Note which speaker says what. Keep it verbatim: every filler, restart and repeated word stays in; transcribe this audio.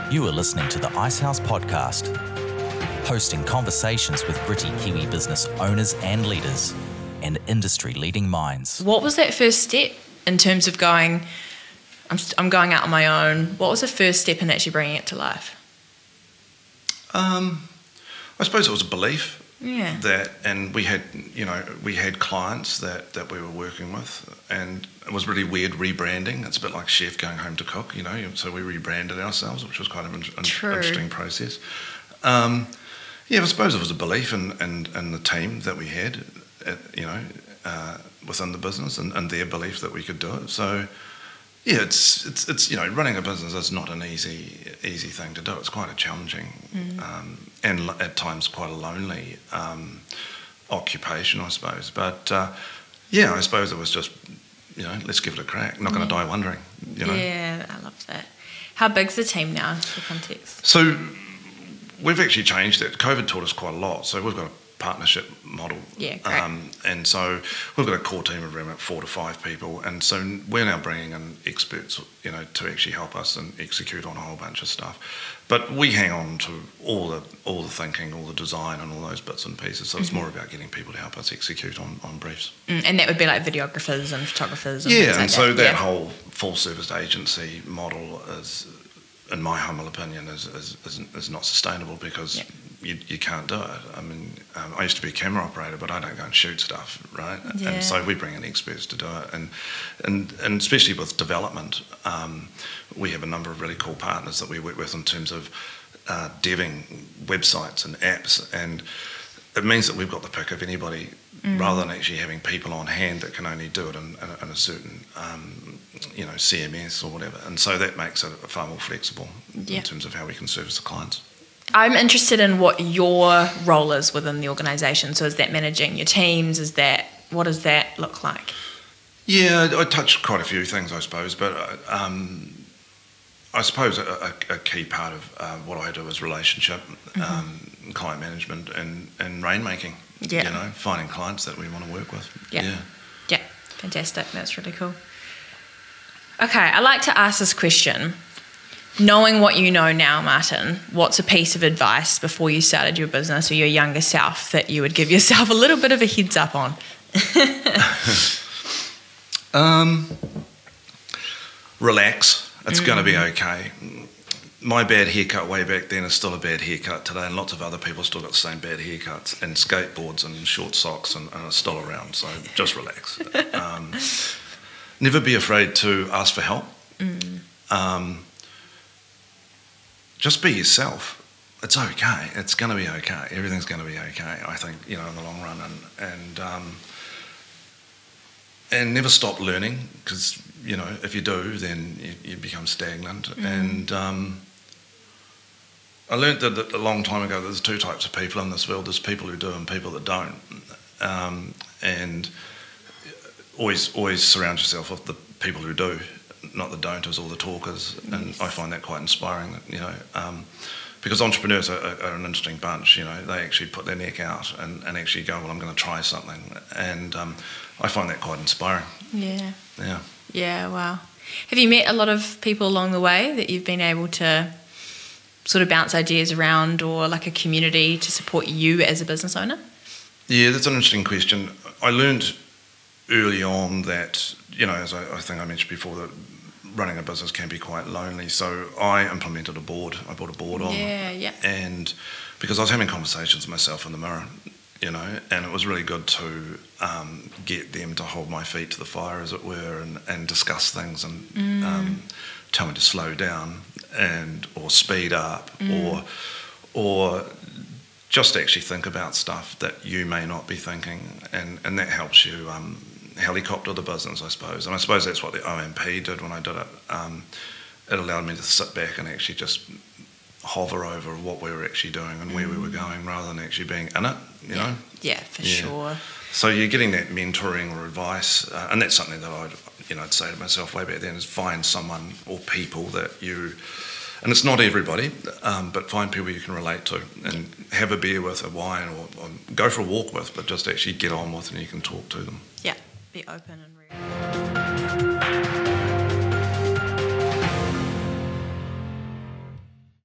Speaker 1: You are listening to the Icehouse Podcast, hosting conversations with gritty Kiwi business owners and leaders and industry-leading minds.
Speaker 2: What was that first step in terms of going, I'm, I'm going out on my own? What was the first step in actually bringing it to life?
Speaker 3: Um, I suppose it was a belief.
Speaker 2: Yeah.
Speaker 3: That, and we had, you know, we had clients that, that we were working with, and it was really weird rebranding. It's a bit like a chef going home to cook, you know. So we rebranded ourselves, which was kind of an
Speaker 2: True.
Speaker 3: interesting process. Um, yeah, I suppose it was a belief in, in, in the team that we had, at, you know, uh, within the business, and, and their belief that we could do it. So. Yeah, it's it's it's you know, running a business is not an easy easy thing to do. It's quite a challenging mm. um, and l- at times quite a lonely um, occupation, I suppose. But uh, yeah, I suppose it was just, you know, let's give it a crack. I'm not going to
Speaker 2: yeah.
Speaker 3: die wondering. You know?
Speaker 2: Yeah, I love that. How big's the team now, for context?
Speaker 3: So we've actually changed it. COVID taught us quite a lot. So we've got a partnership model.
Speaker 2: Yeah, great.
Speaker 3: Um, and so we've got a core team of around four to five people, and so we're now bringing in experts, you know, to actually help us and execute on a whole bunch of stuff. But we hang on to all the all the thinking, all the design, and all those bits and pieces. So it's mm-hmm. more about getting people to help us execute on, on briefs.
Speaker 2: Mm, and that would be like videographers and photographers. And
Speaker 3: yeah,
Speaker 2: things like
Speaker 3: and so
Speaker 2: that,
Speaker 3: that
Speaker 2: yeah.
Speaker 3: whole full service agency model is, in my humble opinion, is is, is, is not sustainable because. Yeah. You, you can't do it. I mean, um, I used to be a camera operator, but I don't go and shoot stuff, right?
Speaker 2: Yeah.
Speaker 3: And so we bring in experts to do it, and and and especially with development, um, we have a number of really cool partners that we work with in terms of uh, deving websites and apps, and it means that we've got the pick of anybody, mm. rather than actually having people on hand that can only do it in, in, in a certain, um, you know, C M S or whatever. And so that makes it far more flexible
Speaker 2: yeah.
Speaker 3: in terms of how we can service the clients.
Speaker 2: I'm interested in what your role is within the organisation. So is that managing your teams? Is that, what does that look like?
Speaker 3: Yeah, I touched quite a few things, I suppose, but um, I suppose a, a, a key part of uh, what I do is relationship, mm-hmm. um, client management, and, and rainmaking.
Speaker 2: Yeah.
Speaker 3: You know, finding clients that we want to work with.
Speaker 2: Yeah.
Speaker 3: Yeah.
Speaker 2: Yeah. Fantastic. That's really cool. Okay, I like to ask this question. Knowing what you know now, Martin, what's a piece of advice before you started your business or your younger self that you would give yourself a little bit of a heads up on?
Speaker 3: um, relax. It's mm. going to be okay. My bad haircut way back then is still a bad haircut today, and lots of other people still got the same bad haircuts and skateboards and short socks and, and are still around, so just relax. um, never be afraid to ask for help. Mm. Um, Just be yourself. It's okay. It's going to be okay. Everything's going to be okay, I think, you know, in the long run. And and, um, and never stop learning, because, you know, if you do, then you, you become stagnant. Mm. And um, I learnt that, that a long time ago, there's two types of people in this world. There's people who do and people that don't. Um, and always, always surround yourself with the people who do, not the don'ters or the talkers, and yes. I find that quite inspiring, you know, um, because entrepreneurs are, are an interesting bunch, you know, they actually put their neck out and, and actually go, well, I'm going to try something, and um, I find that quite inspiring.
Speaker 2: Yeah.
Speaker 3: Yeah.
Speaker 2: Yeah, wow. Have you met a lot of people along the way that you've been able to sort of bounce ideas around, or like a community to support you as a business owner? Yeah,
Speaker 3: that's an interesting question. I learned early on that, you know, as I, I think I mentioned before, that running a business can be quite lonely. So I implemented a board. I brought a board on.
Speaker 2: Yeah, yeah.
Speaker 3: And because I was having conversations with myself in the mirror, you know, and it was really good to um, get them to hold my feet to the fire, as it were, and, and discuss things and mm. um, tell me to slow down and or speed up mm. or or just actually think about stuff that you may not be thinking, and, and that helps you um, helicopter the business, I suppose. And I suppose that's what the O M P did when I did it. Um, it allowed me to sit back and actually just hover over what we were actually doing and where mm. we were going, rather than actually being in it, you
Speaker 2: yeah.
Speaker 3: know?
Speaker 2: Yeah, for yeah. sure.
Speaker 3: So you're getting that mentoring or advice, uh, and that's something that I'd, you know, I'd say to myself way back then, is find someone or people that you, and it's not everybody, um, but find people you can relate to and have a beer with, a wine, or, or go for a walk with, but just actually get on with, and you can talk to them.
Speaker 2: Yeah, be open and real.